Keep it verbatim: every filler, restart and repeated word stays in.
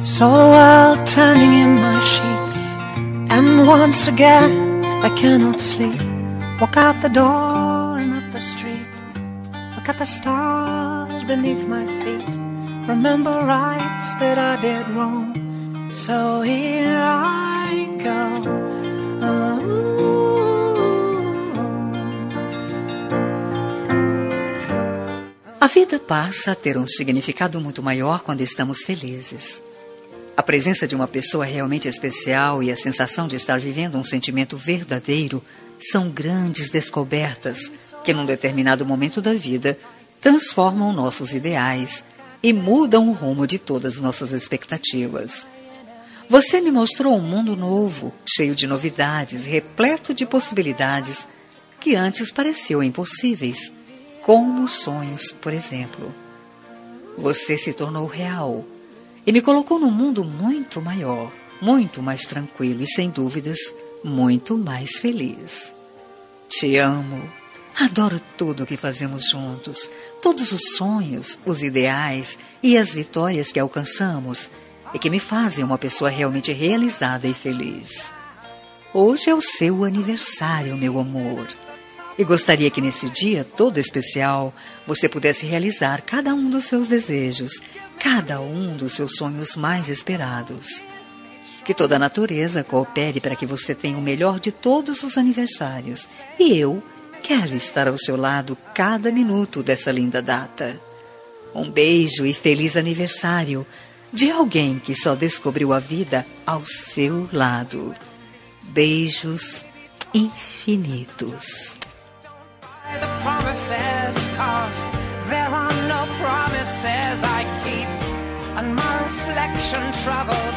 So while turning in my sheets, and once again I cannot sleep, walk out the door and up the street, look at the stars beneath my feet, remember rights that I did wrong, so here I go. Oh. A vida passa a ter um significado muito maior quando estamos felizes. A presença de uma pessoa realmente especial e a sensação de estar vivendo um sentimento verdadeiro são grandes descobertas que, num determinado momento da vida, transformam nossos ideais e mudam o rumo de todas nossas expectativas. Você me mostrou um mundo novo, cheio de novidades, repleto de possibilidades que antes pareciam impossíveis, como sonhos, por exemplo. Você se tornou real e me colocou num mundo muito maior, muito mais tranquilo e, sem dúvidas, muito mais feliz. Te amo. Adoro tudo o que fazemos juntos, todos os sonhos, os ideais e as vitórias que alcançamos e que me fazem uma pessoa realmente realizada e feliz. Hoje é o seu aniversário, meu amor. E gostaria que nesse dia todo especial você pudesse realizar cada um dos seus desejos, cada um dos seus sonhos mais esperados. Que toda a natureza coopere para que você tenha o melhor de todos os aniversários. E eu quero estar ao seu lado cada minuto dessa linda data. Um beijo e feliz aniversário de alguém que só descobriu a vida ao seu lado. Beijos infinitos. The promises, 'cause there are no promises I keep, and my reflection travels